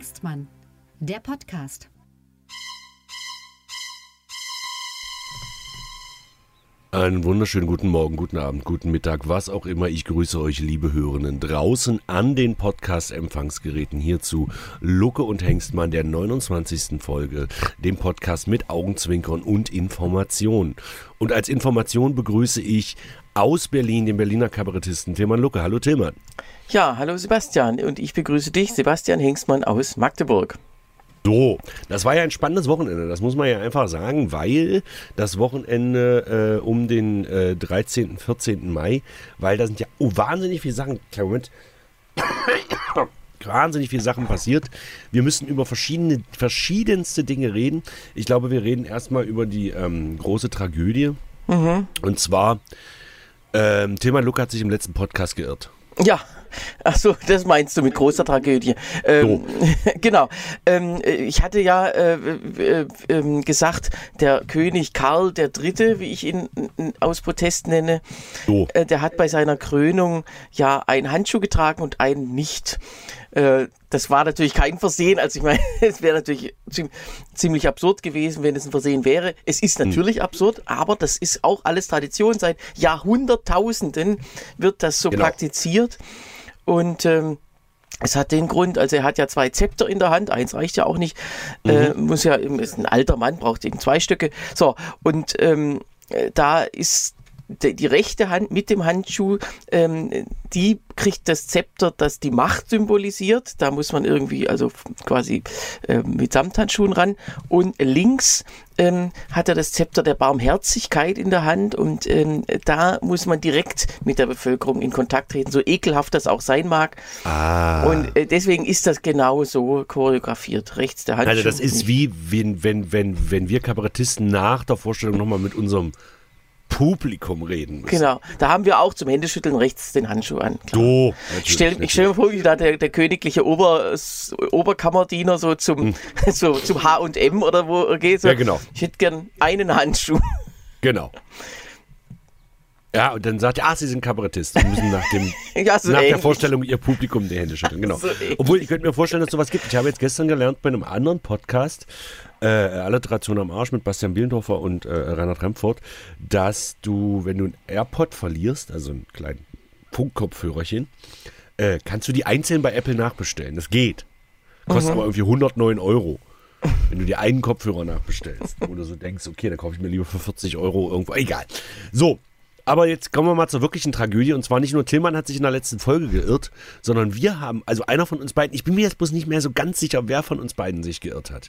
Hengstmann, der Podcast. Einen wunderschönen guten Morgen, guten Abend, guten Mittag, was auch immer. Ich grüße euch, liebe Hörenden, draußen an den Podcast-Empfangsgeräten hier zu Lucke und Hengstmann, der 29. Folge, dem Podcast mit Augenzwinkern und Information. Und als Information begrüße ich aus Berlin den Berliner Kabarettisten Tilman Lucke. Hallo Tilman. Ja, hallo Sebastian, und ich begrüße dich, Sebastian Hengstmann aus Magdeburg. So, das war ja ein spannendes Wochenende, das muss man ja einfach sagen, weil das Wochenende um den 13., 14. Mai, weil da sind ja wahnsinnig viele Sachen, wahnsinnig viele Sachen passiert. Wir müssen über verschiedenste Dinge reden. Ich glaube, wir reden erstmal über die große Tragödie. Und zwar, Tilman Lucke hat sich im letzten Podcast geirrt. Ja, ach so, das meinst du mit großer Tragödie. Genau. Ich hatte ja gesagt, der König Karl III., wie ich ihn aus Protest nenne, der hat bei seiner Krönung ja einen Handschuh getragen und einen nicht. Das war natürlich kein Versehen. Also ich meine, es wäre natürlich ziemlich absurd gewesen, wenn es ein Versehen wäre. Es ist natürlich absurd, aber das ist auch alles Tradition. Seit Jahrhunderttausenden wird das so praktiziert. Und es hat den Grund, also er hat ja 2 Zepter in der Hand, eins reicht ja auch nicht, ist ein alter Mann, braucht eben 2 Stücke. So, und da ist die rechte Hand mit dem Handschuh, die kriegt das Zepter, das die Macht symbolisiert. Da muss man irgendwie, also quasi mit Samthandschuhen ran. Und links hat er das Zepter der Barmherzigkeit in der Hand. Und da muss man direkt mit der Bevölkerung in Kontakt treten, so ekelhaft das auch sein mag. Und deswegen ist das genau so choreografiert. Rechts der Handschuh. Also das ist wie, wenn wir Kabarettisten nach der Vorstellung nochmal mit unserem Publikum reden müssen. Genau, da haben wir auch zum Händeschütteln rechts den Handschuh an. Ich stell mir vor, wie da der königliche Oberkammerdiener so zum H&M oder wo geht. So, ja, genau. Ich hätte gern einen Handschuh. Genau. Ja, und dann sagt er, Sie sind Kabarettist und müssen nach der Vorstellung Ihr Publikum die Hände schütteln. Genau. So obwohl, ich könnte mir vorstellen, dass es sowas gibt. Ich habe jetzt gestern gelernt bei einem anderen Podcast, Alliteration am Arsch mit Bastian Bielendorfer und Reinhard Remford, dass du, wenn du einen AirPod verlierst, also einen kleinen Funkkopfhörerchen, kannst du die einzeln bei Apple nachbestellen. Das geht. Kostet aber irgendwie 109 €. Wenn du dir einen Kopfhörer nachbestellst, wo du so denkst, okay, dann kaufe ich mir lieber für 40 € irgendwo. Egal. So. Aber jetzt kommen wir mal zur wirklichen Tragödie. Und zwar nicht nur Tilman hat sich in der letzten Folge geirrt, sondern wir haben, also einer von uns beiden, ich bin mir jetzt bloß nicht mehr so ganz sicher, wer von uns beiden sich geirrt hat.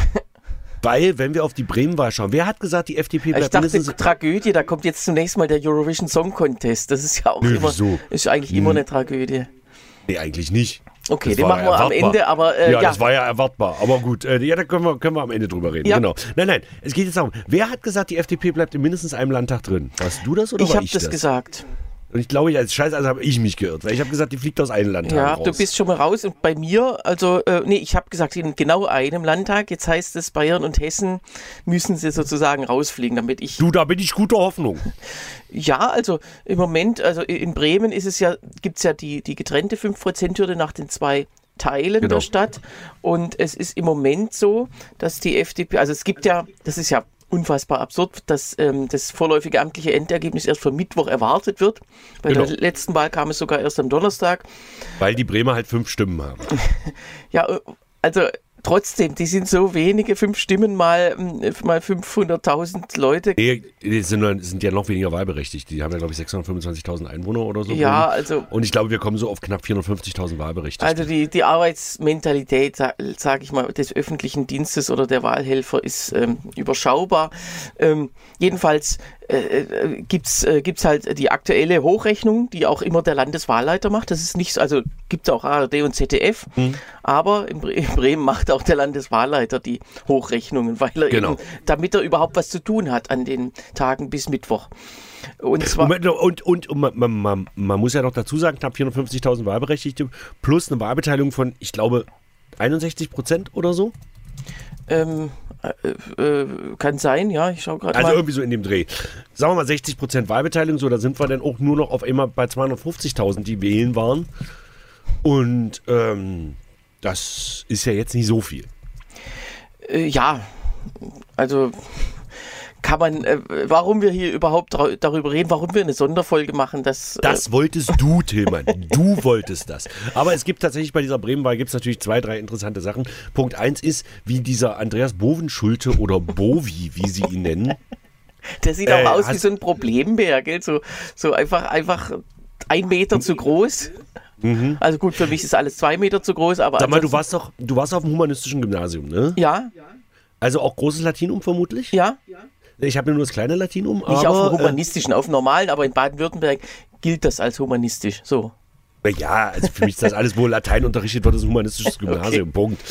Weil, wenn wir auf die Bremen-Wahl schauen, wer hat gesagt, die FDP bleibt mindestens... Ich dachte, Tragödie, da kommt jetzt zunächst mal der Eurovision Song Contest. Das ist ja auch ist eigentlich immer eine Tragödie. Nee, eigentlich nicht. Okay, den machen wir am Ende, aber das war ja erwartbar. Aber gut, da können wir am Ende drüber reden. Ja. Genau. Nein, es geht jetzt darum, wer hat gesagt, die FDP bleibt in mindestens einem Landtag drin? Warst du das oder war ich das? Ich habe das gesagt. Und ich glaube, als Scheiße, also habe ich mich geirrt, weil ich habe gesagt, die fliegt aus einem Landtag raus. Du bist schon mal raus und bei mir, ich habe gesagt, in genau einem Landtag, jetzt heißt es, Bayern und Hessen müssen sie sozusagen rausfliegen, damit ich... Du, da bin ich guter Hoffnung. Ja, also im Moment, also in Bremen gibt es ja die getrennte 5%-Hürde nach den 2 Teilen der Stadt und es ist im Moment so, dass die FDP, also es gibt ja, das ist ja unfassbar absurd, dass das vorläufige amtliche Endergebnis erst für Mittwoch erwartet wird. Bei der letzten Wahl kam es sogar erst am Donnerstag. Weil die Bremer halt 5 Stimmen haben. Ja, also trotzdem, die sind so wenige, 5 Stimmen mal 500.000 Leute. Nee, sind ja noch weniger wahlberechtigt. Die haben ja, glaube ich, 625.000 Einwohner oder so. Ja, also... Und ich glaube, wir kommen so auf knapp 450.000 Wahlberechtigte. Also die Arbeitsmentalität, sage ich mal, des öffentlichen Dienstes oder der Wahlhelfer ist überschaubar. Jedenfalls gibt's halt die aktuelle Hochrechnung, die auch immer der Landeswahlleiter macht. Das ist nicht so, also gibt es auch ARD und ZDF, aber in Bremen macht auch der Landeswahlleiter die Hochrechnungen, weil er eben, damit er überhaupt was zu tun hat an den Tagen bis Mittwoch. Und zwar man muss ja noch dazu sagen, knapp 450.000 Wahlberechtigte plus eine Wahlbeteiligung von, ich glaube, 61% oder so. Kann sein, ja, ich schaue gerade mal. Also irgendwie so in dem Dreh. Sagen wir mal 60% Wahlbeteiligung, so, da sind wir dann auch nur noch auf einmal bei 250.000, die wählen waren. Und das ist ja jetzt nicht so viel. Ja, also kann man, warum wir hier überhaupt darüber reden, warum wir eine Sonderfolge machen, das wolltest du, Tillmann. Du wolltest das. Aber es gibt tatsächlich bei dieser Bremenwahl gibt's natürlich 2, 3 interessante Sachen. Punkt 1 ist, wie dieser Andreas Bovenschulte oder Bovi, wie sie ihn nennen. Der sieht auch aus wie so ein Problembär, gell? So einfach 1 Meter zu groß. Mhm. Also gut, für mich ist alles 2 Meter zu groß, aber. Sag mal, du warst auf dem humanistischen Gymnasium, ne? Ja. Also auch großes Latinum vermutlich? Ja. Ich habe nur das kleine Latinum. Nicht auf dem humanistischen, auf dem normalen, aber in Baden-Württemberg gilt das als humanistisch. So. Ja, also für mich ist das alles, wo Latein unterrichtet wird, ist ein humanistisches Gymnasium. Okay. Punkt.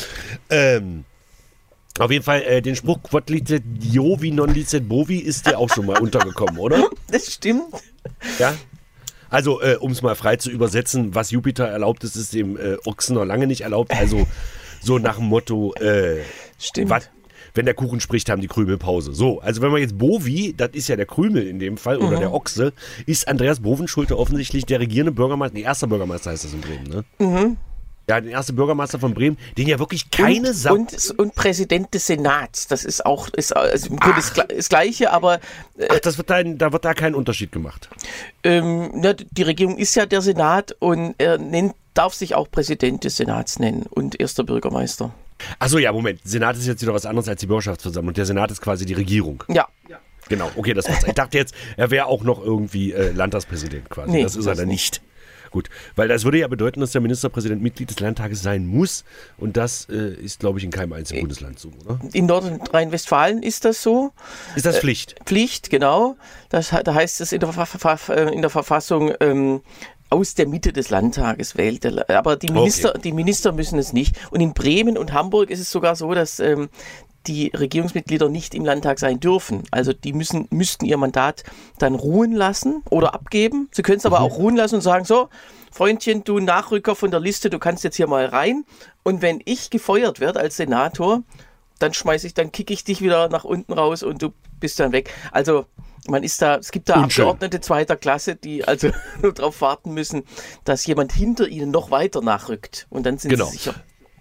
Auf jeden Fall, den Spruch Quod licet Diovi non licet bovi ist dir auch schon mal untergekommen, oder? Das stimmt. Ja. Also, um es mal frei zu übersetzen, was Jupiter erlaubt ist, ist dem Ochsen noch lange nicht erlaubt. Also, so nach dem Motto, stimmt. Wenn der Kuchen spricht, haben die Krümel Pause. So, also wenn man jetzt Bovi, das ist ja der Krümel in dem Fall, oder der Ochse, ist Andreas Bovenschulte offensichtlich der regierende Bürgermeister, der erste Bürgermeister heißt das in Bremen, ne? Mhm. Ja, der erste Bürgermeister von Bremen, den ja wirklich keine Sau... Und Präsident des Senats, das ist auch also im Grunde das Gleiche, aber... Ach, da wird da kein Unterschied gemacht. Die Regierung ist ja der Senat und er darf sich auch Präsident des Senats nennen und erster Bürgermeister. Achso, ja, Moment. Senat ist jetzt wieder was anderes als die Bürgerschaftsversammlung. Der Senat ist quasi die Regierung. Ja. Genau, okay, das war's. Ich dachte jetzt, er wäre auch noch irgendwie Landtagspräsident quasi. Nee, das ist er dann nicht. Gut, weil das würde ja bedeuten, dass der Ministerpräsident Mitglied des Landtages sein muss. Und das ist, glaube ich, in keinem einzigen Bundesland so, oder? In Nordrhein-Westfalen ist das so. Ist das Pflicht? Pflicht, genau. Da heißt es in der Verfassung, aus der Mitte des Landtages wählt. Aber die Minister müssen es nicht. Und in Bremen und Hamburg ist es sogar so, dass die Regierungsmitglieder nicht im Landtag sein dürfen. Also die müssten ihr Mandat dann ruhen lassen oder abgeben. Sie können es aber auch ruhen lassen und sagen, so, Freundchen, du Nachrücker von der Liste, du kannst jetzt hier mal rein. Und wenn ich gefeuert werde als Senator, dann kicke ich dich wieder nach unten raus und du bist dann weg. Also es gibt da Abgeordnete zweiter Klasse, die also nur darauf warten müssen, dass jemand hinter ihnen noch weiter nachrückt. Und dann sind sie sicher.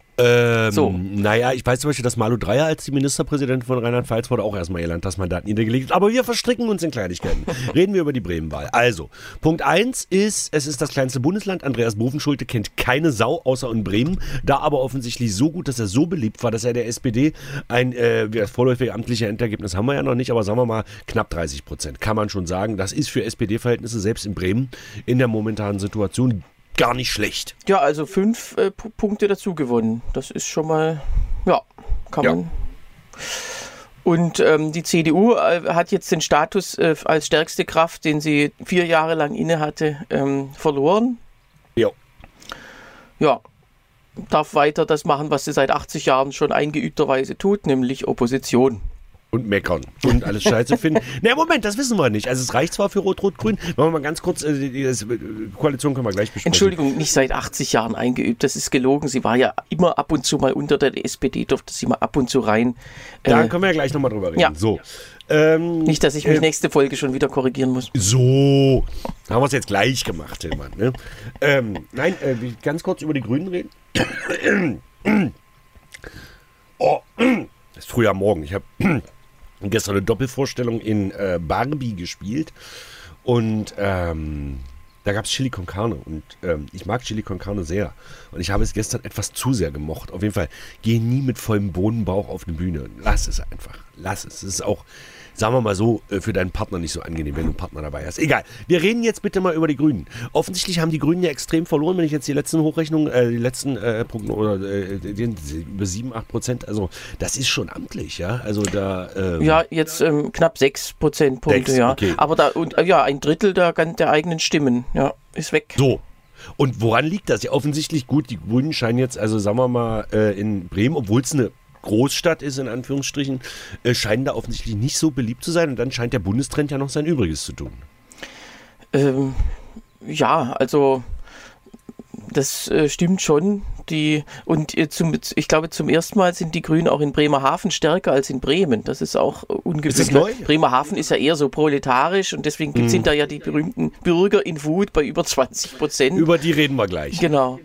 Naja, ich weiß zum Beispiel, dass Malu Dreyer als die Ministerpräsidentin von Rheinland-Pfalz wurde auch erstmal ihr Landtagsmandat niedergelegt. Aber wir verstricken uns in Kleinigkeiten. Reden wir über die Bremenwahl. Also, Punkt 1 ist, es ist das kleinste Bundesland. Andreas Bovenschulte kennt keine Sau, außer in Bremen. Da aber offensichtlich so gut, dass er so beliebt war, dass er der SPD das vorläufige amtliche Endergebnis haben wir ja noch nicht, aber sagen wir mal knapp 30%. Kann man schon sagen. Das ist für SPD-Verhältnisse selbst in Bremen in der momentanen Situation gar nicht schlecht. Ja, also 5 Punkte dazu gewonnen. Das ist schon mal, kann man. Und die CDU hat jetzt den Status als stärkste Kraft, den sie 4 Jahre lang inne hatte, verloren. Ja. Ja, darf weiter das machen, was sie seit 80 Jahren schon eingeübterweise tut, nämlich Opposition. Und meckern und alles scheiße finden. Na, Moment, das wissen wir nicht. Also es reicht zwar für Rot-Rot-Grün. Machen wir mal ganz kurz, die Koalition können wir gleich besprechen. Entschuldigung, nicht seit 80 Jahren eingeübt, das ist gelogen. Sie war ja immer ab und zu mal unter der SPD, durfte sie mal ab und zu rein. Da können wir ja gleich nochmal drüber reden. Ja. So. Nicht, dass ich mich nächste Folge schon wieder korrigieren muss. So, haben wir es jetzt gleich gemacht, Tillmann. Ne? Nein, ganz kurz über die Grünen reden. Das ist früh am Morgen. Ich habe gestern eine Doppelvorstellung in Barbie gespielt und da gab es Chili con Carne und ich mag Chili con Carne sehr und ich habe es gestern etwas zu sehr gemocht. Auf jeden Fall, geh nie mit vollem Bohnenbauch auf eine Bühne. Lass es einfach. Lass es. Es ist auch, sagen wir mal so, für deinen Partner nicht so angenehm, wenn du einen Partner dabei hast. Egal. Wir reden jetzt bitte mal über die Grünen. Offensichtlich haben die Grünen ja extrem verloren, wenn ich jetzt die letzten Hochrechnungen, über 7-8%, also das ist schon amtlich, ja. Also da. Ja, jetzt knapp 6 Prozentpunkte, ja. Okay. Aber ein Drittel der eigenen Stimmen, ja, ist weg. So. Und woran liegt das? Ja, offensichtlich gut, die Grünen scheinen jetzt, also sagen wir mal, in Bremen, obwohl es eine Großstadt ist, in Anführungsstrichen, scheinen da offensichtlich nicht so beliebt zu sein und dann scheint der Bundestrend ja noch sein Übriges zu tun. Ja, also das stimmt schon. Ich glaube, zum ersten Mal sind die Grünen auch in Bremerhaven stärker als in Bremen. Das ist auch ungewöhnlich. Ist das neu? Bremerhaven ist ja eher so proletarisch und deswegen sind da ja die berühmten Bürger in Wut bei über 20%. Über die reden wir gleich. Genau.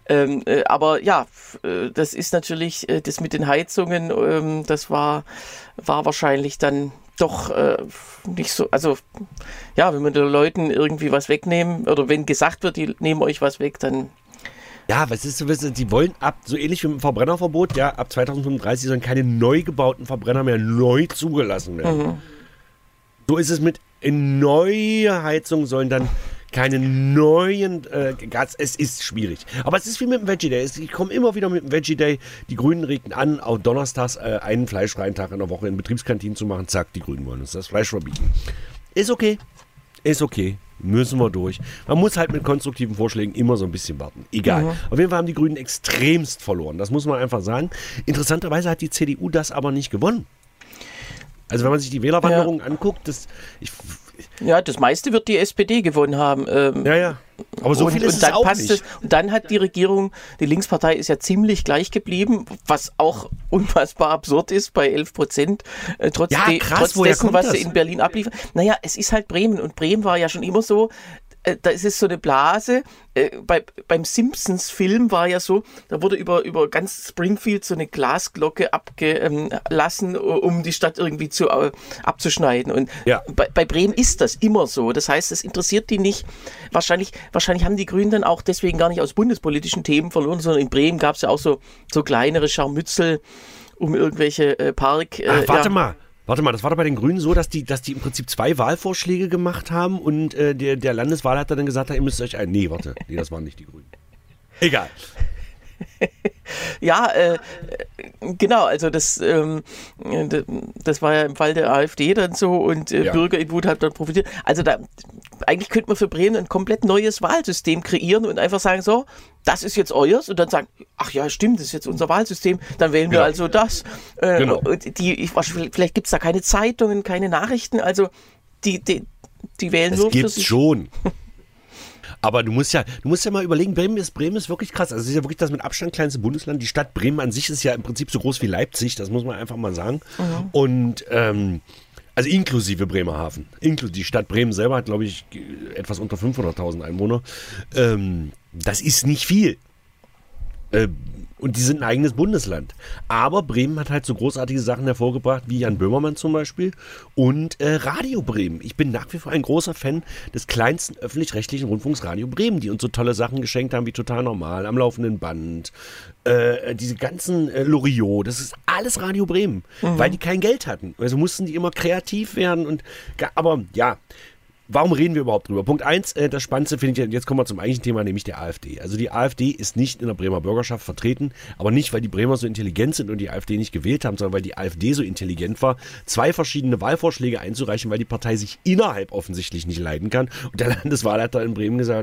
Aber ja, das ist natürlich, das mit den Heizungen, das war wahrscheinlich dann doch nicht so, also ja, wenn man den Leuten irgendwie was wegnehmen oder wenn gesagt wird, die nehmen euch was weg, dann... Ja, was ist so, die wollen so ähnlich wie mit dem Verbrennerverbot, ja, ab 2035 sollen keine neu gebauten Verbrenner mehr neu zugelassen werden. Mhm. So ist es mit neue Heizungen sollen dann keine neuen Gas. Es ist schwierig. Aber es ist wie mit dem Veggie Day. Ich komme immer wieder mit dem Veggie Day. Die Grünen regten an, auch donnerstags einen fleischfreien Tag in der Woche in Betriebskantinen zu machen. Zack, die Grünen wollen uns das Fleisch verbieten. Ist okay. Ist okay. Müssen wir durch. Man muss halt mit konstruktiven Vorschlägen immer so ein bisschen warten. Egal. Mhm. Auf jeden Fall haben die Grünen extremst verloren. Das muss man einfach sagen. Interessanterweise hat die CDU das aber nicht gewonnen. Also wenn man sich die Wählerwanderung anguckt, das meiste wird die SPD gewonnen haben. Aber so viel ist es auch nicht. Und dann hat die Regierung, die Linkspartei ist ja ziemlich gleich geblieben, was auch unfassbar absurd ist bei 11%, trotz dessen, was sie in Berlin abliefern. Naja, es ist halt Bremen und Bremen war ja schon immer so, da ist es so eine Blase. Beim Simpsons-Film war ja so, da wurde über ganz Springfield so eine Glasglocke abgelassen, um die Stadt irgendwie abzuschneiden. Und bei Bremen ist das immer so. Das heißt, es interessiert die nicht. Wahrscheinlich haben die Grünen dann auch deswegen gar nicht aus bundespolitischen Themen verloren, sondern in Bremen gab es ja auch so kleinere Scharmützel um irgendwelche Warte mal, das war doch bei den Grünen so, dass die im Prinzip 2 Wahlvorschläge gemacht haben und der Landeswahlleiter dann gesagt hat, ihr müsst euch nee, das waren nicht die Grünen. Egal. Ja, genau, also das war ja im Fall der AfD dann so und Bürger in Wut hat dann profitiert. Also eigentlich könnte man für Bremen ein komplett neues Wahlsystem kreieren und einfach sagen, so, das ist jetzt euers und dann sagen, ach ja, stimmt, das ist jetzt unser Wahlsystem, dann wählen wir also das. Genau. Vielleicht gibt es da keine Zeitungen, keine Nachrichten, also die wählen das nur für sich. Das gibt's schon. Aber du musst ja mal überlegen, Bremen ist wirklich krass. Also es ist ja wirklich das mit Abstand kleinste Bundesland. Die Stadt Bremen an sich ist ja im Prinzip so groß wie Leipzig, das muss man einfach mal sagen. Mhm. Und also inklusive Bremerhaven. Die Stadt Bremen selber hat, glaube ich, etwas unter 500.000 Einwohner. Das ist nicht viel. Und die sind ein eigenes Bundesland. Aber Bremen hat halt so großartige Sachen hervorgebracht, wie Jan Böhmermann zum Beispiel und Radio Bremen. Ich bin nach wie vor ein großer Fan des kleinsten öffentlich-rechtlichen Rundfunks Radio Bremen, die uns so tolle Sachen geschenkt haben, wie Total Normal, am laufenden Band, diese ganzen Loriot, das ist alles Radio Bremen, weil die kein Geld hatten. Also mussten die immer kreativ werden. Aber ja, warum reden wir überhaupt drüber? Punkt 1, das Spannendste finde ich, jetzt kommen wir zum eigentlichen Thema, nämlich der AfD. Also die AfD ist nicht in der Bremer Bürgerschaft vertreten, aber nicht, weil die Bremer so intelligent sind und die AfD nicht gewählt haben, sondern weil die AfD so intelligent war, 2 verschiedene Wahlvorschläge einzureichen, weil die Partei sich innerhalb offensichtlich nicht leiden kann. Und der Landeswahlleiter in Bremen gesagt,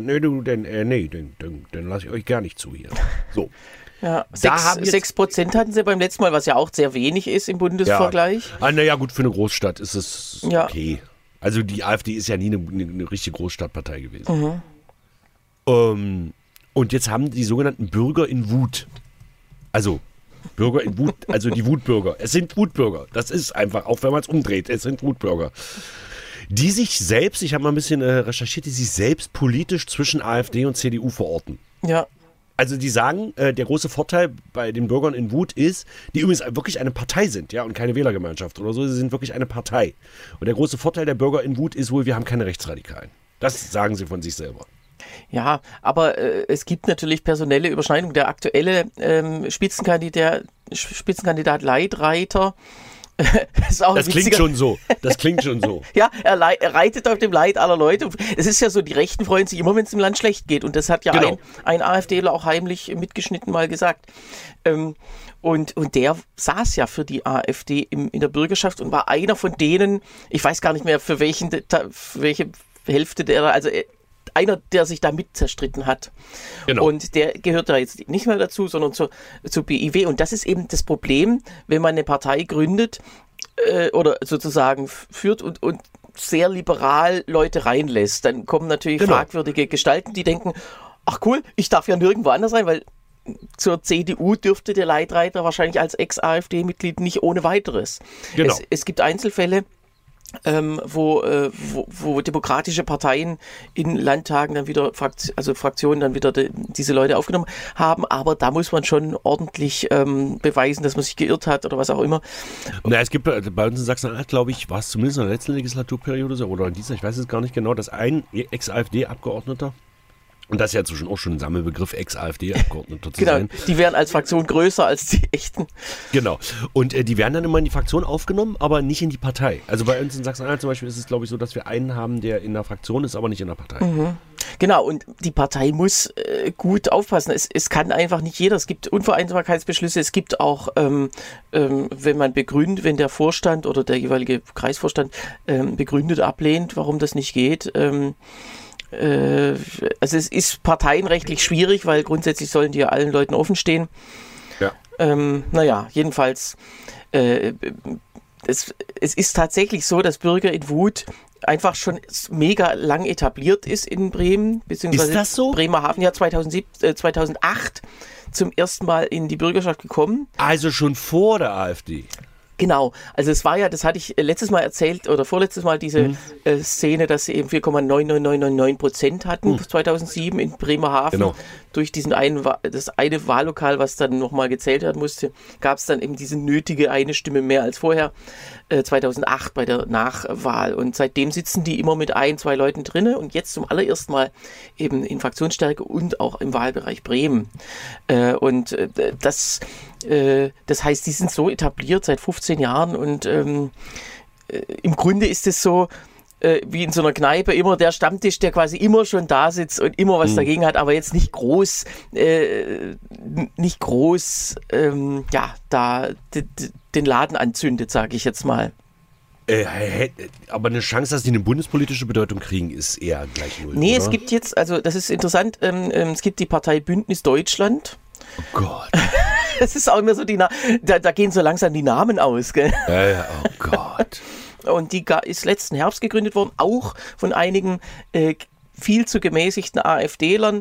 dann lasse ich euch gar nicht zu hier. So. Ja, 6% hatten sie beim letzten Mal, was ja auch sehr wenig ist im Bundesvergleich. Ja, naja, gut, für eine Großstadt ist es okay. Also die AfD ist ja nie eine richtige Großstadtpartei gewesen. Mhm. Und jetzt haben die sogenannten Bürger in Wut, also Bürger in Wut, also die Wutbürger, es sind Wutbürger, das ist einfach, auch wenn man es umdreht, es sind Wutbürger, die sich selbst, ich habe mal ein bisschen recherchiert, die sich selbst politisch zwischen AfD und CDU verorten. Ja. Also die sagen, der große Vorteil bei den Bürgern in Wut ist, die übrigens wirklich eine Partei sind, ja, und keine Wählergemeinschaft oder so, sie sind wirklich eine Partei. Und der große Vorteil der Bürger in Wut ist wohl, wir haben keine Rechtsradikalen. Das sagen sie von sich selber. Ja, aber es gibt natürlich personelle Überschneidungen. Der aktuelle Spitzenkandidat Leitreiter, das klingt schon so. Ja, er reitet auf dem Leid aller Leute. Es ist ja so, die Rechten freuen sich immer, wenn es im Land schlecht geht. Und das hat ja ein AfDler auch heimlich mitgeschnitten mal gesagt. Und der saß ja für die AfD in der Bürgerschaft und war einer von denen, ich weiß gar nicht mehr, für welche Hälfte also einer, der sich da mit zerstritten hat. Genau. Und der gehört da jetzt nicht mehr dazu, sondern zur BIW. Und das ist eben das Problem, wenn man eine Partei gründet oder sozusagen führt und sehr liberal Leute reinlässt. Dann kommen natürlich fragwürdige Gestalten, die denken, ach cool, ich darf ja nirgendwo anders sein, weil zur CDU dürfte der Leitreiter wahrscheinlich als Ex-AfD-Mitglied nicht ohne weiteres. Genau. Es gibt Einzelfälle, wo demokratische Parteien in Landtagen dann wieder, Fraktionen dann wieder diese Leute aufgenommen haben. Aber da muss man schon ordentlich beweisen, dass man sich geirrt hat oder was auch immer. Na, es gibt bei uns in Sachsen-Anhalt, glaube ich, war es zumindest in der letzten Legislaturperiode so, oder in dieser, ich weiß es gar nicht genau, dass ein Ex-AfD-Abgeordneter, und das ist ja inzwischen auch schon ein Sammelbegriff, Ex-AfD-Abgeordneter zu sein. Die wären als Fraktion größer als die echten. Genau. Und die werden dann immer in die Fraktion aufgenommen, aber nicht in die Partei. Also bei uns in Sachsen-Anhalt zum Beispiel ist es, glaube ich, so, dass wir einen haben, der in der Fraktion ist, aber nicht in der Partei. Mhm. Genau, und die Partei muss gut aufpassen. Es kann einfach nicht jeder. Es gibt Unvereinbarkeitsbeschlüsse. Es gibt auch, wenn man begründet, wenn der Vorstand oder der jeweilige Kreisvorstand begründet ablehnt, warum das nicht geht, also es ist parteienrechtlich schwierig, weil grundsätzlich sollen die ja allen Leuten offen stehen. Ja. Naja, jedenfalls, es ist tatsächlich so, dass Bürger in Wut einfach schon mega lang etabliert ist in Bremen, beziehungsweise ist das so? Bremerhaven, ja 2008 zum ersten Mal in die Bürgerschaft gekommen. Also schon vor der AfD. Genau, also es war ja, das hatte ich letztes Mal erzählt oder vorletztes Mal, diese Szene, dass sie eben 4,99999% hatten 2007 in Bremerhaven. Genau. Durch das eine Wahllokal, was dann nochmal gezählt werden musste, gab es dann eben diese nötige eine Stimme mehr als vorher, 2008 bei der Nachwahl. Und seitdem sitzen die immer mit 1-2 Leuten drinne und jetzt zum allerersten Mal eben in Fraktionsstärke und auch im Wahlbereich Bremen. Das heißt, die sind so etabliert seit 15 Jahren und im Grunde ist es so, wie in so einer Kneipe, immer der Stammtisch, der quasi immer schon da sitzt und immer was dagegen hat, aber jetzt nicht groß, da den Laden anzündet, sage ich jetzt mal. Aber eine Chance, dass die eine bundespolitische Bedeutung kriegen, ist eher gleich null. Nee, oder? Es gibt jetzt, also das ist interessant, es gibt die Partei Bündnis Deutschland. Oh Gott. Das ist auch immer so, da gehen so langsam die Namen aus, gell? Ja, oh Gott. Und die ist letzten Herbst gegründet worden, auch von einigen viel zu gemäßigten AfDlern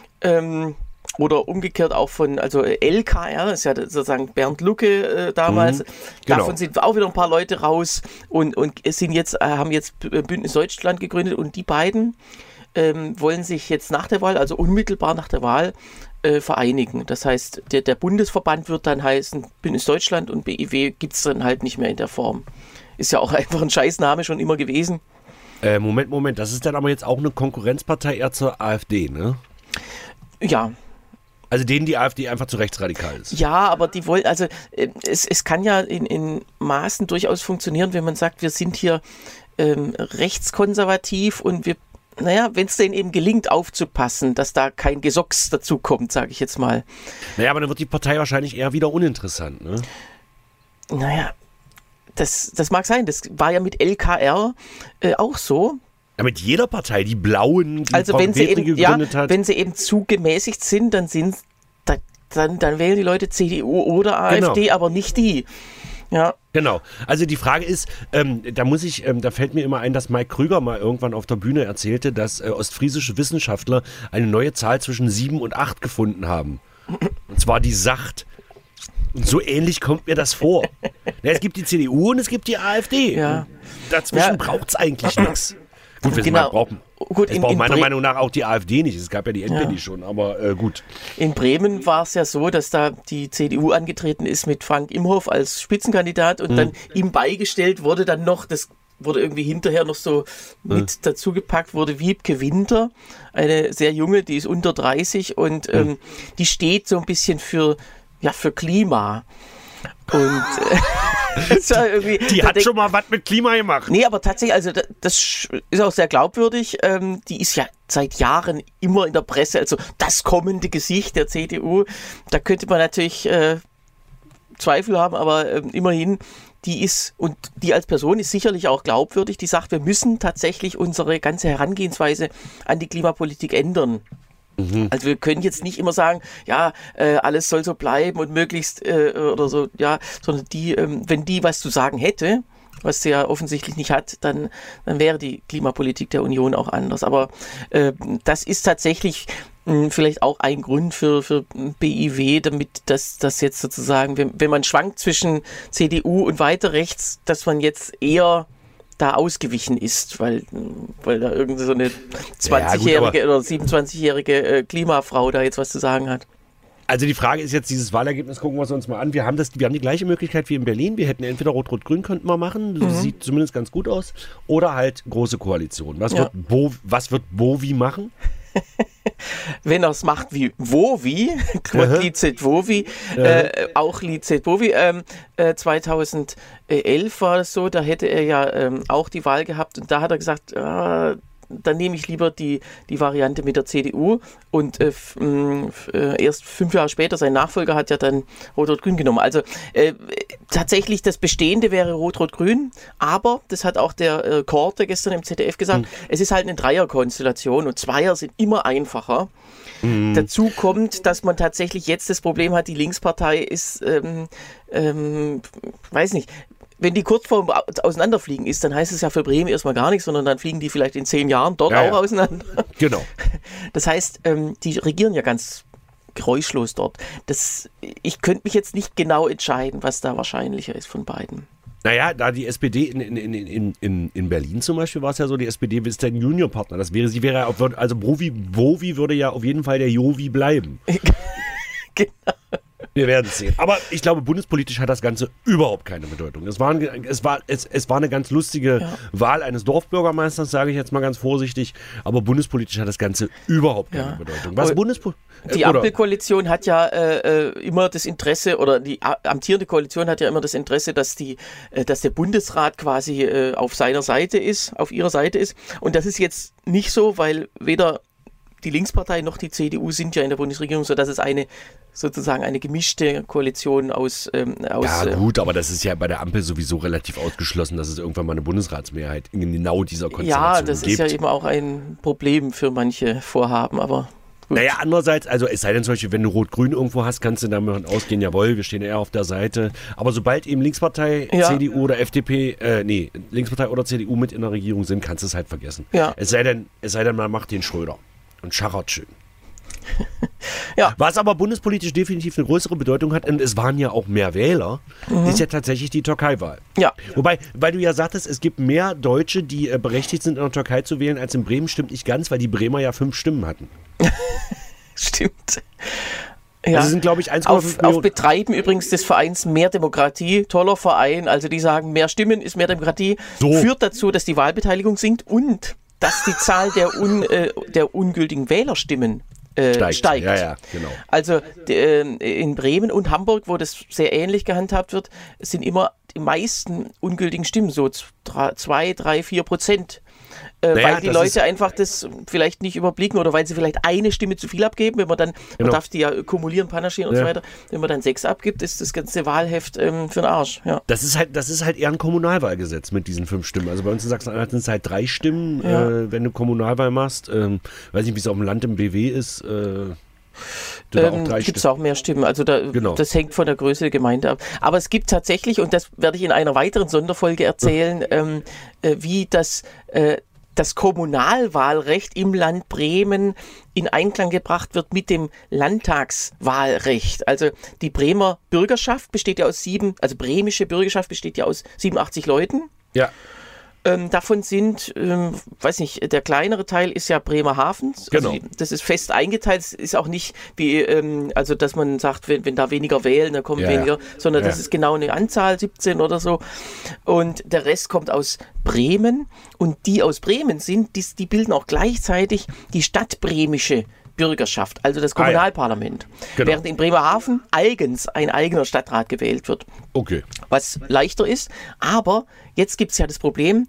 oder umgekehrt auch von, also LKR, das ist ja sozusagen Bernd Lucke damals, genau. Davon sind auch wieder ein paar Leute raus und haben jetzt Bündnis Deutschland gegründet und die beiden wollen sich jetzt nach der Wahl, also unmittelbar nach der Wahl, vereinigen. Das heißt, der Bundesverband wird dann heißen Bündnis Deutschland und BIW gibt es dann halt nicht mehr in der Form. Ist ja auch einfach ein Scheißname schon immer gewesen. Moment. Das ist dann aber jetzt auch eine Konkurrenzpartei eher zur AfD, ne? Ja. Also denen die AfD einfach zu rechtsradikal ist. Ja, aber die wollen, also es kann ja in Maßen durchaus funktionieren, wenn man sagt, wir sind hier rechtskonservativ und wenn es denen eben gelingt, aufzupassen, dass da kein Gesocks dazu kommt, sage ich jetzt mal. Naja, aber dann wird die Partei wahrscheinlich eher wieder uninteressant, ne? Naja, das mag sein. Das war ja mit LKR auch so. Ja, mit jeder Partei, die Blauen, die also wenn sie gegründet hat. Wenn sie eben zu gemäßigt sind, dann wählen die Leute CDU oder AfD, genau. Aber nicht die. Ja. Genau. Also die Frage ist, da fällt mir immer ein, dass Mike Krüger mal irgendwann auf der Bühne erzählte, dass ostfriesische Wissenschaftler eine neue Zahl zwischen 7 und 8 gefunden haben. Und zwar die Sacht. Und so ähnlich kommt mir das vor. Ja, es gibt die CDU und es gibt die AfD. Ja. Dazwischen braucht es eigentlich nichts. Gut, wir brauchen meiner Meinung nach auch die AfD nicht. Es gab ja die NPD schon, aber gut. In Bremen war es ja so, dass da die CDU angetreten ist mit Frank Imhoff als Spitzenkandidat und dann ihm beigestellt wurde dann noch, das wurde irgendwie hinterher noch so mit dazugepackt, wurde Wiebke Winter, eine sehr junge, die ist unter 30 und die steht so ein bisschen für Klima. Und die hat schon mal was mit Klima gemacht. Nee, aber tatsächlich, also das ist auch sehr glaubwürdig. Die ist ja seit Jahren immer in der Presse, also das kommende Gesicht der CDU. Da könnte man natürlich Zweifel haben, aber immerhin, die als Person ist sicherlich auch glaubwürdig. Die sagt, wir müssen tatsächlich unsere ganze Herangehensweise an die Klimapolitik ändern. Also wir können jetzt nicht immer sagen, alles soll so bleiben und möglichst oder so, sondern wenn die was zu sagen hätte, was sie ja offensichtlich nicht hat, dann wäre die Klimapolitik der Union auch anders. Aber das ist tatsächlich vielleicht auch ein Grund für BIW, damit das jetzt sozusagen, wenn man schwankt zwischen CDU und weiter rechts, dass man jetzt eher da ausgewichen ist, weil da irgendeine so eine 20-jährige oder 27-jährige Klimafrau da jetzt was zu sagen hat. Also die Frage ist jetzt, dieses Wahlergebnis, gucken wir es uns mal an. Wir haben die gleiche Möglichkeit wie in Berlin. Wir hätten entweder Rot-Rot-Grün könnten wir machen, das sieht zumindest ganz gut aus, oder halt große Koalition. Was wird Bovi machen? Wenn er es macht wie Wowi, Lizet Wowi, auch Lizet Wowi, 2011 war es so, da hätte er ja auch die Wahl gehabt und da hat er gesagt, dann nehme ich lieber die Variante mit der CDU und erst 5 Jahre später, sein Nachfolger hat ja dann Rot-Rot-Grün genommen. Also tatsächlich das Bestehende wäre Rot-Rot-Grün, aber das hat auch der Korte gestern im ZDF gesagt, es ist halt eine Dreierkonstellation und Zweier sind immer einfacher. Dazu kommt, dass man tatsächlich jetzt das Problem hat, die Linkspartei ist, weiß nicht, wenn die kurz vorm Auseinanderfliegen ist, dann heißt es ja für Bremen erstmal gar nichts, sondern dann fliegen die vielleicht in 10 Jahren dort auch auseinander. Genau. Das heißt, die regieren ja ganz geräuschlos dort. Ich könnte mich jetzt nicht genau entscheiden, was da wahrscheinlicher ist von beiden. Naja, da die SPD in Berlin zum Beispiel war es ja so, die SPD ist ein Juniorpartner. Also Bovi würde ja auf jeden Fall der Jovi bleiben. Genau. Wir werden es sehen. Aber ich glaube, bundespolitisch hat das Ganze überhaupt keine Bedeutung. Es war eine ganz lustige Wahl eines Dorfbürgermeisters, sage ich jetzt mal ganz vorsichtig. Aber bundespolitisch hat das Ganze überhaupt keine Bedeutung. Die Ampelkoalition hat ja immer das Interesse, oder die amtierende Koalition hat ja immer das Interesse, dass der Bundesrat quasi auf ihrer Seite ist. Und das ist jetzt nicht so, weil weder die Linkspartei noch die CDU sind ja in der Bundesregierung, sodass es sozusagen eine gemischte Koalition aus... ja gut, aber das ist ja bei der Ampel sowieso relativ ausgeschlossen, dass es irgendwann mal eine Bundesratsmehrheit in genau dieser Konstellation gibt. Ja, das ist ja eben auch ein Problem für manche Vorhaben, aber... Gut. Naja, andererseits, also es sei denn zum Beispiel, wenn du Rot-Grün irgendwo hast, kannst du damit ausgehen, jawohl, wir stehen eher auf der Seite. Aber sobald eben Linkspartei, CDU oder FDP, Linkspartei oder CDU mit in der Regierung sind, kannst du es halt vergessen. Ja. Es sei denn, man macht den Schröder und scharrt schön. Ja. Was aber bundespolitisch definitiv eine größere Bedeutung hat, und es waren ja auch mehr Wähler, ist ja tatsächlich die Türkei-Wahl. Ja. Wobei, weil du ja sagtest, es gibt mehr Deutsche, die berechtigt sind, in der Türkei zu wählen, als in Bremen, stimmt nicht ganz, weil die Bremer ja 5 Stimmen hatten. Stimmt. Ja. Also sind, glaube ich, 1,5 Millionen. Auf Betreiben übrigens des Vereins Mehr Demokratie, toller Verein, also die sagen, mehr Stimmen ist mehr Demokratie, führt dazu, dass die Wahlbeteiligung sinkt und dass die Zahl der ungültigen Wählerstimmen steigt. Ja, genau. Also in Bremen und Hamburg, wo das sehr ähnlich gehandhabt wird, sind immer die meisten ungültigen Stimmen, so 2, 3, 4%. Weil die Leute einfach das vielleicht nicht überblicken oder weil sie vielleicht eine Stimme zu viel abgeben. Wenn man dann, man darf die ja kumulieren, panaschieren und so weiter. Wenn man dann 6 abgibt, ist das ganze Wahlheft für den Arsch. Ja. Das ist halt eher ein Kommunalwahlgesetz mit diesen 5 Stimmen. Also bei uns in Sachsen-Anhalt sind es halt 3 Stimmen, wenn du Kommunalwahl machst. Weiß nicht, wie es auf dem Land im BW ist. Gibt es auch mehr Stimmen. Also das hängt von der Größe der Gemeinde ab. Aber es gibt tatsächlich, und das werde ich in einer weiteren Sonderfolge erzählen, wie das Kommunalwahlrecht im Land Bremen in Einklang gebracht wird mit dem Landtagswahlrecht. Also die Bremer Bürgerschaft besteht ja aus bremische Bürgerschaft besteht ja aus 87 Leuten. Ja. Davon sind, weiß nicht, der kleinere Teil ist ja Bremerhaven. Genau. Also das ist fest eingeteilt. Es ist auch nicht wie, also dass man sagt, wenn da weniger wählen, dann kommen weniger, sondern das ist genau eine Anzahl, 17 oder so. Und der Rest kommt aus Bremen. Und die aus Bremen die bilden auch gleichzeitig die stadtbremische Bürgerschaft, also das Kommunalparlament. Genau. Während in Bremerhaven eigens ein eigener Stadtrat gewählt wird. Okay. Was leichter ist. Aber jetzt gibt es ja das Problem,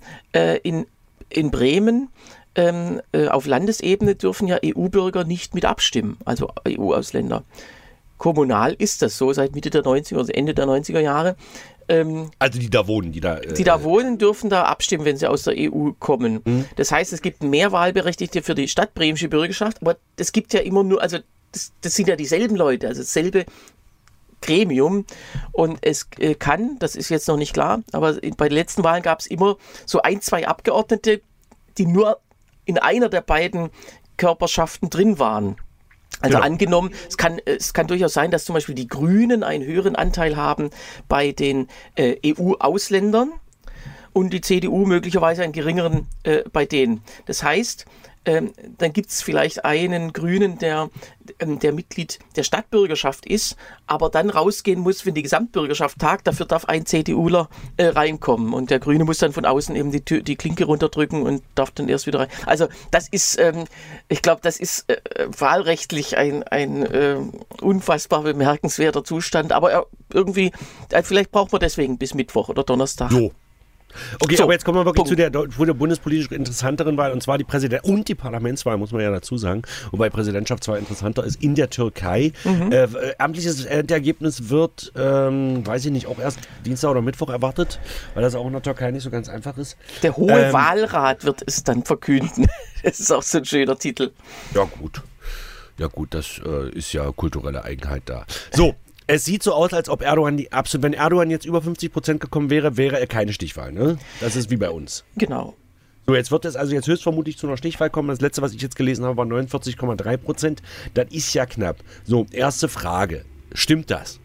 in Bremen auf Landesebene dürfen ja EU-Bürger nicht mit abstimmen, also EU-Ausländer. Kommunal ist das so seit Mitte der 90er, also Ende der 90er Jahre. Also die da wohnen, die da wohnen, dürfen da abstimmen, wenn sie aus der EU kommen. Das heißt, es gibt mehr Wahlberechtigte für die stadtbremische Bürgerschaft, aber das gibt ja immer nur, also das sind ja dieselben Leute, also dasselbe Gremium. Und es kann, das ist jetzt noch nicht klar, aber bei den letzten Wahlen gab es immer so 1, 2 Abgeordnete, die nur in einer der beiden Körperschaften drin waren. Also angenommen, es kann durchaus sein, dass zum Beispiel die Grünen einen höheren Anteil haben bei den EU-Ausländern und die CDU möglicherweise einen geringeren bei denen. Das heißt, dann gibt es vielleicht einen Grünen, der Mitglied der Stadtbürgerschaft ist, aber dann rausgehen muss, wenn die Gesamtbürgerschaft tagt. Dafür darf ein CDUler reinkommen. Und der Grüne muss dann von außen eben die Klinke runterdrücken und darf dann erst wieder rein. Also das ist, ich glaube, das ist wahlrechtlich ein unfassbar bemerkenswerter Zustand. Aber irgendwie, vielleicht braucht man deswegen bis Mittwoch oder Donnerstag. So. Okay, so, aber jetzt kommen wir wirklich zu der bundespolitisch interessanteren Wahl, und zwar die und die Parlamentswahl, muss man ja dazu sagen, wobei Präsidentschaftswahl interessanter ist, in der Türkei. Amtliches Endergebnis wird, weiß ich nicht, auch erst Dienstag oder Mittwoch erwartet, weil das auch in der Türkei nicht so ganz einfach ist. Der Hohe Wahlrat wird es dann verkünden. Das ist auch so ein schöner Titel. Ja gut, das ist ja kulturelle Eigenheit da. So. Es sieht so aus, als ob Erdogan wenn Erdogan jetzt über 50% gekommen wäre, wäre er keine Stichwahl, ne? Das ist wie bei uns. Genau. So, jetzt wird es also jetzt höchstvermutlich zu einer Stichwahl kommen. Das letzte, was ich jetzt gelesen habe, war 49,3%. Das ist ja knapp. So, erste Frage. Stimmt das?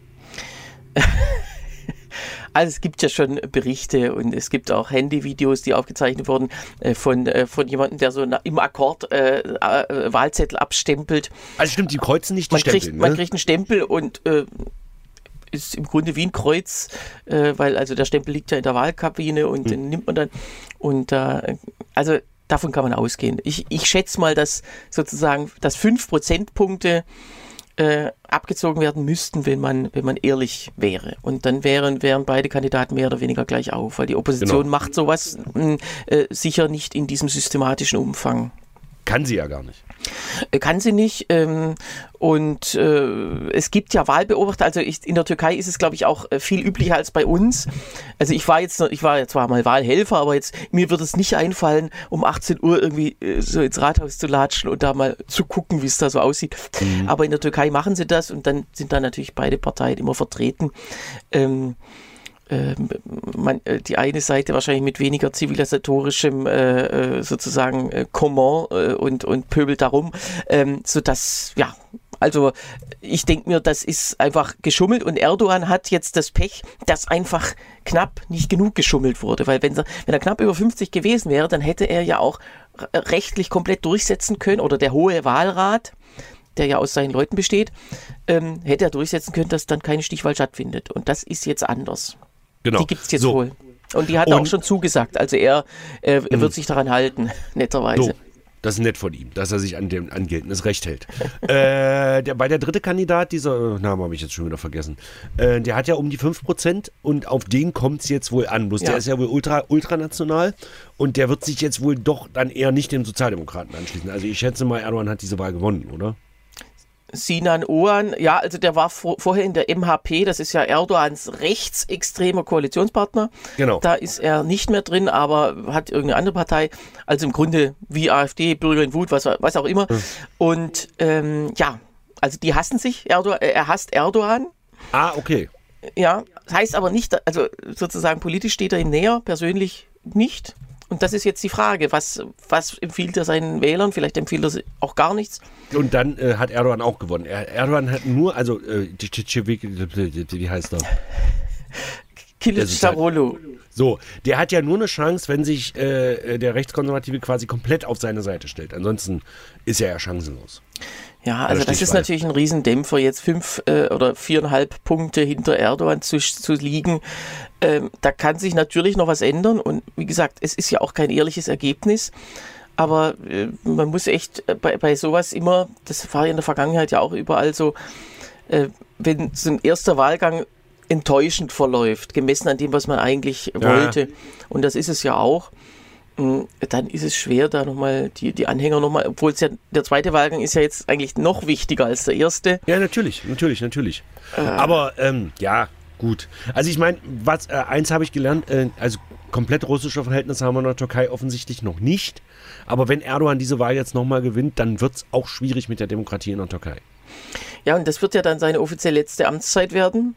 Also es gibt ja schon Berichte und es gibt auch Handyvideos, die aufgezeichnet wurden von jemandem, der so im Akkord Wahlzettel abstempelt. Also stimmt, die kreuzen nicht die Stempel. Man kriegt einen Stempel und ist im Grunde wie ein Kreuz, weil also der Stempel liegt ja in der Wahlkabine und den nimmt man dann. Und also davon kann man ausgehen. Ich schätze mal, dass sozusagen 5 Prozentpunkte abgezogen werden müssten, wenn man ehrlich wäre. Und dann wären beide Kandidaten mehr oder weniger gleich auf, weil die Opposition macht sowas sicher nicht in diesem systematischen Umfang. Kann sie ja gar nicht. Kann sie nicht. Und es gibt ja Wahlbeobachter. Also in der Türkei ist es, glaube ich, auch viel üblicher als bei uns. Also ich war ja zwar mal Wahlhelfer, aber mir wird es nicht einfallen, um 18 Uhr irgendwie so ins Rathaus zu latschen und da mal zu gucken, wie es da so aussieht. Aber in der Türkei machen sie das und dann sind da natürlich beide Parteien immer vertreten. Die eine Seite wahrscheinlich mit weniger zivilisatorischem sozusagen Comment und pöbelt darum, sodass, ja, also ich denke mir, das ist einfach geschummelt und Erdogan hat jetzt das Pech, dass einfach knapp nicht genug geschummelt wurde, weil wenn er knapp über 50 gewesen wäre, dann hätte er ja auch rechtlich komplett durchsetzen können, oder der Hohe Wahlrat, der ja aus seinen Leuten besteht, hätte er durchsetzen können, dass dann keine Stichwahl stattfindet. Und das ist jetzt anders. Genau. Die gibt es jetzt wohl. Und die hat er auch schon zugesagt. Also er wird sich daran halten, netterweise. So, das ist nett von ihm, dass er sich an geltendes Recht hält. Bei der dritte Kandidat, dieser Name habe ich jetzt schon wieder vergessen, der hat ja um die 5% und auf den kommt es jetzt wohl an. Bloß der ist ja wohl ultranational und der wird sich jetzt wohl doch dann eher nicht den Sozialdemokraten anschließen. Also ich schätze mal, Erdogan hat diese Wahl gewonnen, oder? Sinan Oğan, ja, also der war vorher in der MHP, das ist ja Erdogans rechtsextremer Koalitionspartner. Genau. Da ist er nicht mehr drin, aber hat irgendeine andere Partei, also im Grunde wie AfD, Bürger in Wut, was auch immer. Und ja, also die hassen sich, er hasst Erdogan. Ah, okay. Ja, das heißt aber nicht, also sozusagen politisch steht er ihm näher, persönlich nicht. Und das ist jetzt die Frage, was empfiehlt er seinen Wählern? Vielleicht empfiehlt er auch gar nichts. Und dann hat Erdogan auch gewonnen. Erdogan hat nur, also wie heißt er? Kılıçdaroğlu. So, der hat ja nur eine Chance, wenn sich der Rechtskonservative quasi komplett auf seine Seite stellt. Ansonsten ist er ja chancenlos. Ja, also das ist natürlich ein Riesendämpfer, jetzt 5 oder 4,5 Punkte hinter Erdogan zu liegen. Da kann sich natürlich noch was ändern und wie gesagt, es ist ja auch kein ehrliches Ergebnis. Aber man muss echt bei sowas immer, das war ja in der Vergangenheit ja auch überall so, wenn so ein erster Wahlgang enttäuschend verläuft, gemessen an dem, was man eigentlich wollte, und das ist es ja auch, dann ist es schwer, da nochmal die Anhänger nochmal, obwohl es ja, der zweite Wahlgang ist ja jetzt eigentlich noch wichtiger als der erste. Ja, natürlich. Aber ja, gut. Also ich meine, eins habe ich gelernt, also komplett russische Verhältnisse haben wir in der Türkei offensichtlich noch nicht. Aber wenn Erdogan diese Wahl jetzt nochmal gewinnt, dann wird es auch schwierig mit der Demokratie in der Türkei. Ja, und das wird ja dann seine offiziell letzte Amtszeit werden.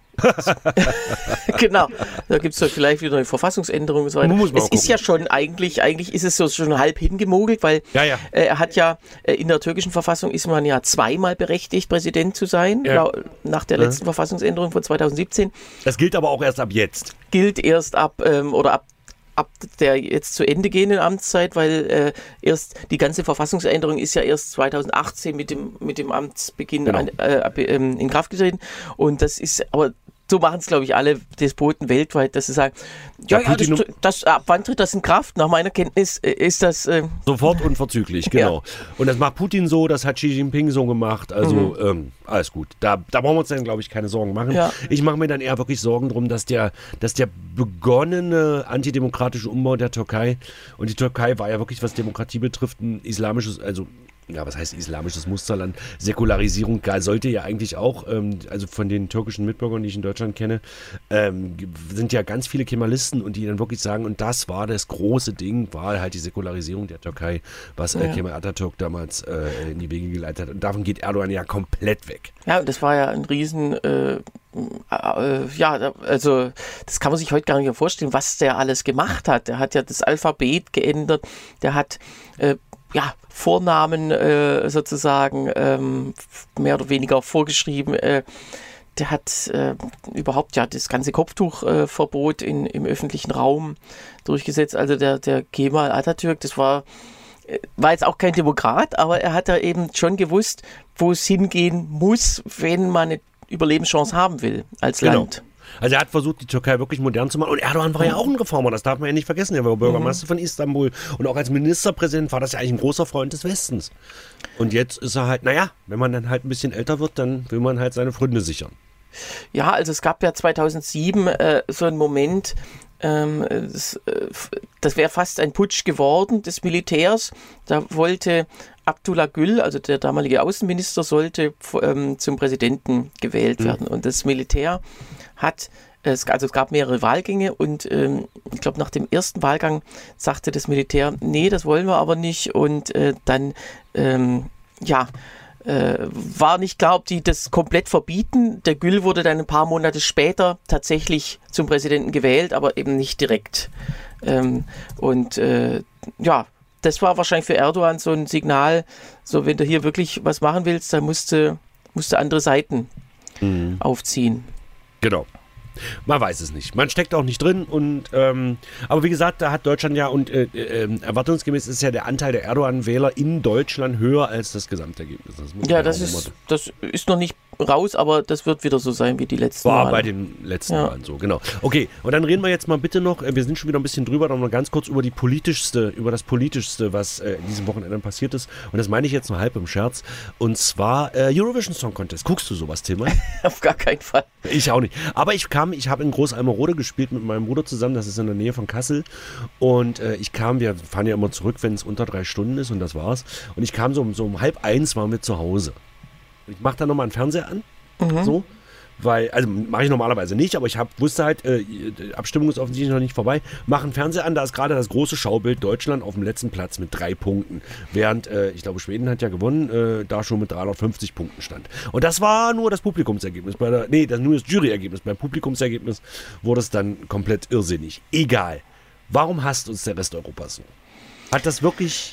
Genau. Da gibt es dann vielleicht wieder eine Verfassungsänderung und so weiter. Es ist ja schon eigentlich ist es so schon halb hingemogelt, weil er hat ja in der türkischen Verfassung ist man ja zweimal berechtigt, Präsident zu sein, nach der letzten Verfassungsänderung von 2017. Das gilt aber auch erst ab jetzt. Gilt erst ab ab der jetzt zu Ende gehenden Amtszeit, weil erst die ganze Verfassungsänderung ist ja erst 2018 mit dem Amtsbeginn in Kraft getreten. Und das ist aber... So machen es, glaube ich, alle Despoten weltweit, dass sie sagen, ab wann tritt das in Kraft? Nach meiner Kenntnis ist das... sofort unverzüglich, genau. Ja. Und das macht Putin so, das hat Xi Jinping so gemacht, also alles gut. Da brauchen wir uns dann, glaube ich, keine Sorgen machen. Ja. Ich mache mir dann eher wirklich Sorgen drum, dass der begonnene antidemokratische Umbau der Türkei, und die Türkei war ja wirklich, was Demokratie betrifft, ein islamisches, also was heißt islamisches Musterland? Säkularisierung sollte ja eigentlich auch, also von den türkischen Mitbürgern, die ich in Deutschland kenne, sind ja ganz viele Kemalisten und die dann wirklich sagen, und das war das große Ding, war halt die Säkularisierung der Türkei, was Kemal Atatürk damals in die Wege geleitet hat. Und davon geht Erdogan ja komplett weg. Ja, das war ja ein Riesen... also das kann man sich heute gar nicht mehr vorstellen, was der alles gemacht hat. Der hat ja das Alphabet geändert, der hat Vornamen sozusagen mehr oder weniger vorgeschrieben. Der hat überhaupt das ganze Kopftuchverbot im öffentlichen Raum durchgesetzt. Also der Kemal Atatürk, das war jetzt auch kein Demokrat, aber er hat da eben schon gewusst, wo es hingehen muss, wenn man eine Überlebenschance haben will als Land. Also er hat versucht, die Türkei wirklich modern zu machen. Und Erdogan war ja auch ein Reformer, das darf man ja nicht vergessen. Er war Bürgermeister von Istanbul. Und auch als Ministerpräsident war das ja eigentlich ein großer Freund des Westens. Und jetzt ist er halt, wenn man dann halt ein bisschen älter wird, dann will man halt seine Freunde sichern. Ja, also es gab ja 2007 so einen Moment, das wäre fast ein Putsch geworden des Militärs. Da wollte Abdullah Gül, also der damalige Außenminister, sollte zum Präsidenten gewählt werden. Und das Militär es gab mehrere Wahlgänge und ich glaube, nach dem ersten Wahlgang sagte das Militär, nee, das wollen wir aber nicht. Und dann war nicht klar, ob die das komplett verbieten. Der Gül wurde dann ein paar Monate später tatsächlich zum Präsidenten gewählt, aber eben nicht direkt. Das war wahrscheinlich für Erdogan so ein Signal, so wenn du hier wirklich was machen willst, dann musst du andere Seiten aufziehen. Genau. Man weiß es nicht. Man steckt auch nicht drin. Aber wie gesagt, da hat Deutschland ja, und erwartungsgemäß ist ja der Anteil der Erdogan-Wähler in Deutschland höher als das Gesamtergebnis. Das ist noch nicht raus, aber das wird wieder so sein wie die letzten Male. War bei den letzten Malen so, genau. Okay, und dann reden wir jetzt mal bitte noch, wir sind schon wieder ein bisschen drüber, noch mal ganz kurz über das Politischste, was in diesem Wochenende passiert ist. Und das meine ich jetzt nur halb im Scherz. Und zwar Eurovision Song Contest. Guckst du sowas, Tilman? Auf gar keinen Fall. Ich auch nicht. Aber ich habe in Groß-Almerode gespielt mit meinem Bruder zusammen, das ist in der Nähe von Kassel. Und wir fahren ja immer zurück, wenn es unter 3 Stunden ist, und das war's. Und ich kam so um 12:30 waren wir zu Hause. Ich mache da nochmal einen Fernseher an, so, weil, also mache ich normalerweise nicht, aber ich wusste halt, die Abstimmung ist offensichtlich noch nicht vorbei, mache einen Fernseher an, da ist gerade das große Schaubild Deutschland auf dem letzten Platz mit 3 Punkten, während, ich glaube, Schweden hat ja gewonnen, da schon mit 350 Punkten stand. Und das war nur das Publikumsergebnis, nur das Juryergebnis, beim Publikumsergebnis wurde es dann komplett irrsinnig. Egal, warum hasst uns der Rest Europas so? Hat das wirklich...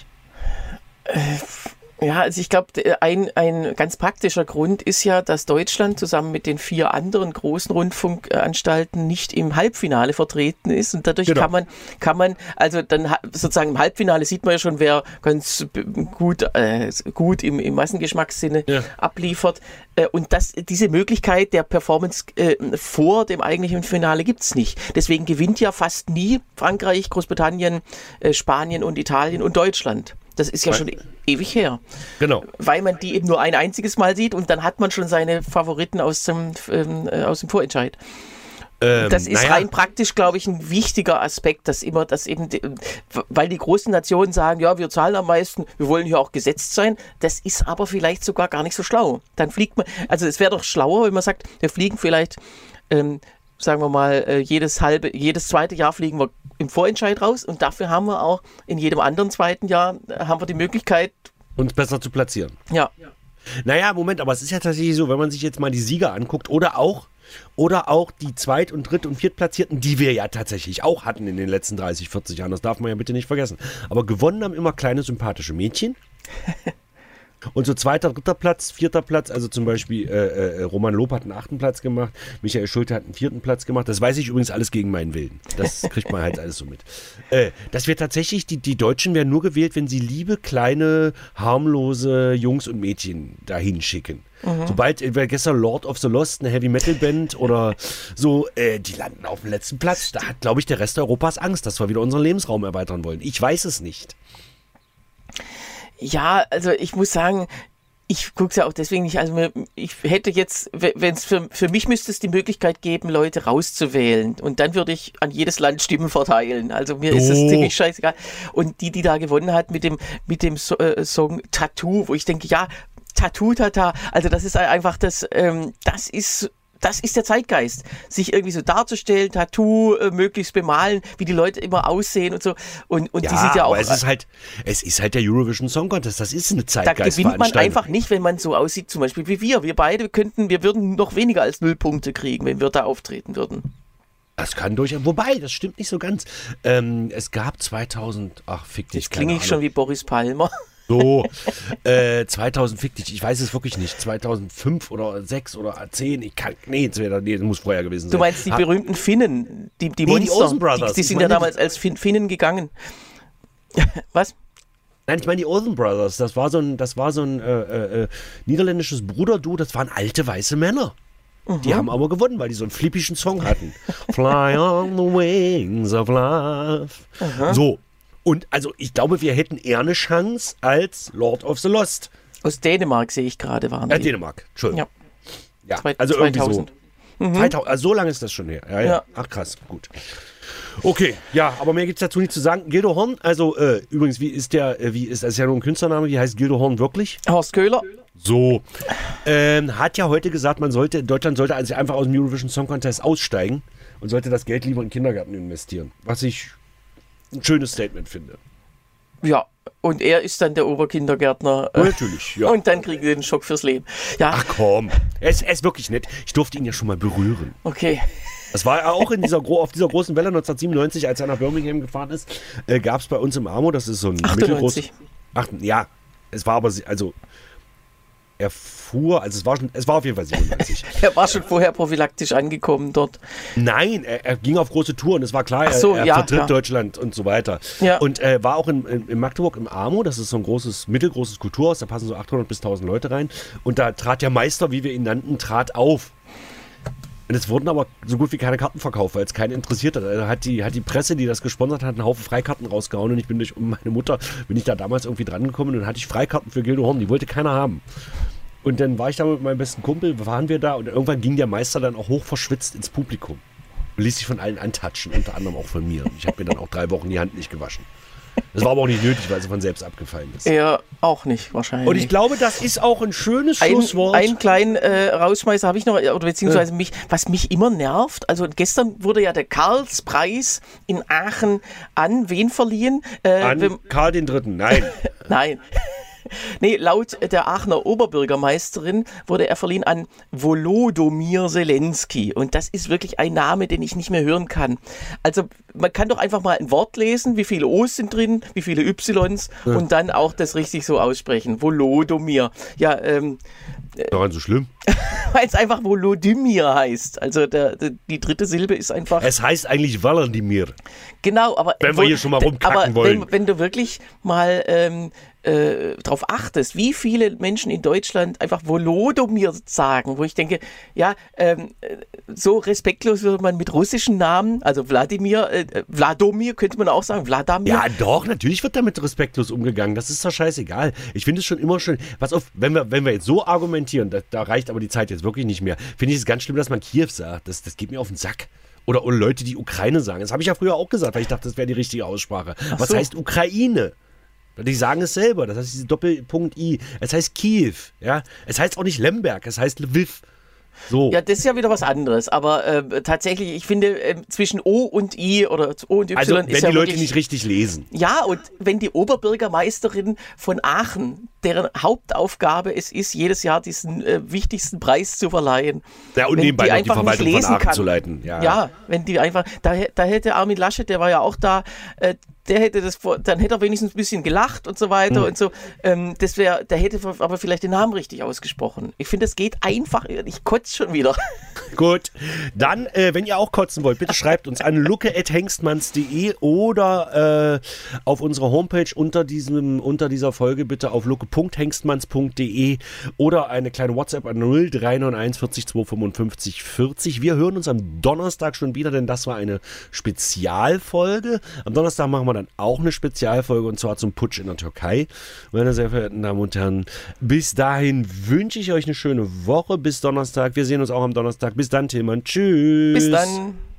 Ja, also ich glaube, ein ganz praktischer Grund ist ja, dass Deutschland zusammen mit den 4 anderen großen Rundfunkanstalten nicht im Halbfinale vertreten ist, und dadurch kann man, also dann sozusagen im Halbfinale sieht man ja schon, wer ganz gut im Massengeschmackssinne abliefert, und diese Möglichkeit der Performance vor dem eigentlichen Finale gibt's nicht. Deswegen gewinnt ja fast nie Frankreich, Großbritannien, Spanien und Italien und Deutschland. Das ist ja schon ewig her. Genau. Weil man die eben nur ein einziges Mal sieht, und dann hat man schon seine Favoriten aus dem Vorentscheid. Das ist rein praktisch, glaube ich, ein wichtiger Aspekt, weil die großen Nationen sagen, ja, wir zahlen am meisten, wir wollen hier auch gesetzt sein. Das ist aber vielleicht sogar gar nicht so schlau. Dann fliegt man, also es wäre doch schlauer, wenn man sagt, wir fliegen vielleicht, sagen wir mal, jedes zweite Jahr fliegen wir im Vorentscheid raus, und dafür haben wir auch in jedem anderen zweiten Jahr haben wir die Möglichkeit, uns besser zu platzieren. Ja. Naja, Moment, aber es ist ja tatsächlich so, wenn man sich jetzt mal die Sieger anguckt oder auch die Zweit- und Dritt- und Viertplatzierten, die wir ja tatsächlich auch hatten in den letzten 30, 40 Jahren, das darf man ja bitte nicht vergessen. Aber gewonnen haben immer kleine, sympathische Mädchen. Und so 2., 3. Platz, 4. Platz, also zum Beispiel Roman Lob hat einen 8. Platz gemacht, Michael Schulte hat einen 4. Platz gemacht. Das weiß ich übrigens alles gegen meinen Willen. Das kriegt man halt alles so mit. Dass wir tatsächlich, die Deutschen werden nur gewählt, wenn sie liebe, kleine, harmlose Jungs und Mädchen dahin schicken. Sobald gestern Lord of the Lost, eine Heavy-Metal-Band oder so, die landen auf dem letzten Platz. Da hat, glaube ich, der Rest Europas Angst, dass wir wieder unseren Lebensraum erweitern wollen. Ich weiß es nicht. Ja, also ich muss sagen, ich gucke es ja auch deswegen nicht. Also ich hätte jetzt, wenn es für mich müsste es die Möglichkeit geben, Leute rauszuwählen. Und dann würde ich an jedes Land Stimmen verteilen. Also mir ist es ziemlich scheißegal. Und die da gewonnen hat mit dem Song Tattoo, wo ich denke, ja, Tattoo-Tata, also das ist einfach das ist der Zeitgeist, sich irgendwie so darzustellen, Tattoo möglichst bemalen, wie die Leute immer aussehen und so. Und ja, die sind ja auch. Aber es ist halt der Eurovision Song Contest, das ist eine Zeitgeistveranstaltung. Da gewinnt man einfach nicht, wenn man so aussieht, zum Beispiel wie wir. Wir beide wir würden noch weniger als 0 Punkte kriegen, wenn wir da auftreten würden. Das kann durchaus, wobei, das stimmt nicht so ganz. Es gab 2000, fick dich. Jetzt klinge ich schon wie Boris Palmer. So, 2000, fick dich, ich weiß es wirklich nicht, 2005 oder 6 oder 10, das muss vorher gewesen sein. Du meinst die berühmten Finnen, die Monster, die Olsen Brothers. Die sind ja damals als Finnen gegangen. Was? Nein, ich meine die Olsen Brothers, das war so ein niederländisches Bruderduo, das waren alte weiße Männer. Die haben aber gewonnen, weil die so einen flippischen Song hatten. Fly on the wings of love. So. Und also ich glaube, wir hätten eher eine Chance als Lord of the Lost. Aus Dänemark sehe ich gerade, waren die. Dänemark, Entschuldigung. Ja, also 2000. Irgendwie so. 2000, also so lange ist das schon her. Ja. Ach krass, gut. Okay, ja, aber mehr gibt es dazu nicht zu sagen. Gildo Horn, also übrigens, das ist ja nur ein Künstlername, wie heißt Gildo Horn wirklich? Horst Köhler. So, hat ja heute gesagt, Deutschland sollte also einfach aus dem Eurovision Song Contest aussteigen und sollte das Geld lieber in Kindergärten investieren. Was ich ein schönes Statement finde. Ja, und er ist dann der Oberkindergärtner. Natürlich, ja. Und dann kriegen wir den Schock fürs Leben. Ja. Ach komm, er ist wirklich nett. Ich durfte ihn ja schon mal berühren. Okay. Das war auch auf dieser großen Welle 1997, als er nach Birmingham gefahren ist, gab es bei uns im AMO, das ist so ein 98. Ja, es war aber, also er fuhr, also es war auf jeden Fall 97. Er war schon vorher prophylaktisch angekommen dort. Nein, er ging auf große Touren, es war klar, er vertritt Deutschland und so weiter. Ja. Und war auch in Magdeburg im AMO, das ist so ein mittelgroßes Kulturhaus, da passen so 800 bis 1000 Leute rein. Und da trat der Meister, wie wir ihn nannten, auf. Und es wurden aber so gut wie keine Karten verkauft, weil es keinen interessiert hat. Also hat die Presse, die das gesponsert hat, einen Haufen Freikarten rausgehauen und ich bin durch meine Mutter, bin ich da damals irgendwie dran gekommen und dann hatte ich Freikarten für Gildo Horn, die wollte keiner haben. Und dann war ich da mit meinem besten Kumpel, waren wir da und irgendwann ging der Meister dann auch hoch verschwitzt ins Publikum und ließ sich von allen antatschen, unter anderem auch von mir. Ich habe mir dann auch 3 Wochen die Hand nicht gewaschen. Das war aber auch nicht nötig, weil sie von selbst abgefallen ist. Ja, auch nicht wahrscheinlich. Und ich glaube, das ist auch ein schönes Schlusswort. Einen kleinen Rausschmeißer habe ich noch, oder beziehungsweise was mich immer nervt. Also gestern wurde ja der Karlspreis in Aachen an wen verliehen? An Karl III. Nein. Nein. Nee, laut der Aachener Oberbürgermeisterin wurde er verliehen an Wolodomir Zelensky. Und das ist wirklich ein Name, den ich nicht mehr hören kann. Also man kann doch einfach mal ein Wort lesen, wie viele O's sind drin, wie viele Y's und dann auch das richtig so aussprechen. Wolodomir. Ja, daran so schlimm? Weil es einfach Volodymyr heißt. Also die dritte Silbe ist einfach... Es heißt eigentlich Wladimir. Genau, aber... Wenn wir hier schon mal rumkacken wollen. Wenn du wirklich mal darauf achtest, wie viele Menschen in Deutschland einfach Wolodomir sagen, wo ich denke, ja, so respektlos würde man mit russischen Namen, also Wladomir könnte man auch sagen, Wladimir. Ja, doch, natürlich wird damit respektlos umgegangen, das ist doch scheißegal. Ich finde es schon immer schön, pass auf, wenn wir jetzt so argumentieren, da reicht aber die Zeit jetzt wirklich nicht mehr, finde ich es ganz schlimm, dass man Kiew sagt, das geht mir auf den Sack. Oder Leute, die Ukraine sagen, das habe ich ja früher auch gesagt, weil ich dachte, das wäre die richtige Aussprache. Was heißt Ukraine? Die sagen es selber, das heißt diese Doppelpunkt I. Es heißt Kiew, ja. Es heißt auch nicht Lemberg, es heißt Lviv. So. Ja, das ist ja wieder was anderes, aber tatsächlich, ich finde, zwischen O und I oder O und Y also, ist ja wenn die Leute nicht richtig lesen. Ja, und wenn die Oberbürgermeisterin von Aachen deren Hauptaufgabe es ist, jedes Jahr diesen wichtigsten Preis zu verleihen. Ja, und nebenbei noch die Verwaltung von Aachen zu leiten. Ja, wenn die einfach, da hätte Armin Laschet, der war ja auch da, der hätte dann hätte er wenigstens ein bisschen gelacht und so weiter und so. Der hätte aber vielleicht den Namen richtig ausgesprochen. Ich finde, es geht einfach, ich kotze schon wieder. Gut, dann, wenn ihr auch kotzen wollt, bitte schreibt uns an lucke@hengstmanns.de oder auf unserer Homepage unter dieser Folge bitte auf lucke.hengstmanns.de oder eine kleine WhatsApp an 0391 40 255 40. Wir hören uns am Donnerstag schon wieder, denn das war eine Spezialfolge. Am Donnerstag machen wir dann auch eine Spezialfolge und zwar zum Putsch in der Türkei. Meine sehr verehrten Damen und Herren, bis dahin wünsche ich euch eine schöne Woche. Bis Donnerstag. Wir sehen uns auch am Donnerstag. Bis dann, Tillmann. Tschüss. Bis dann.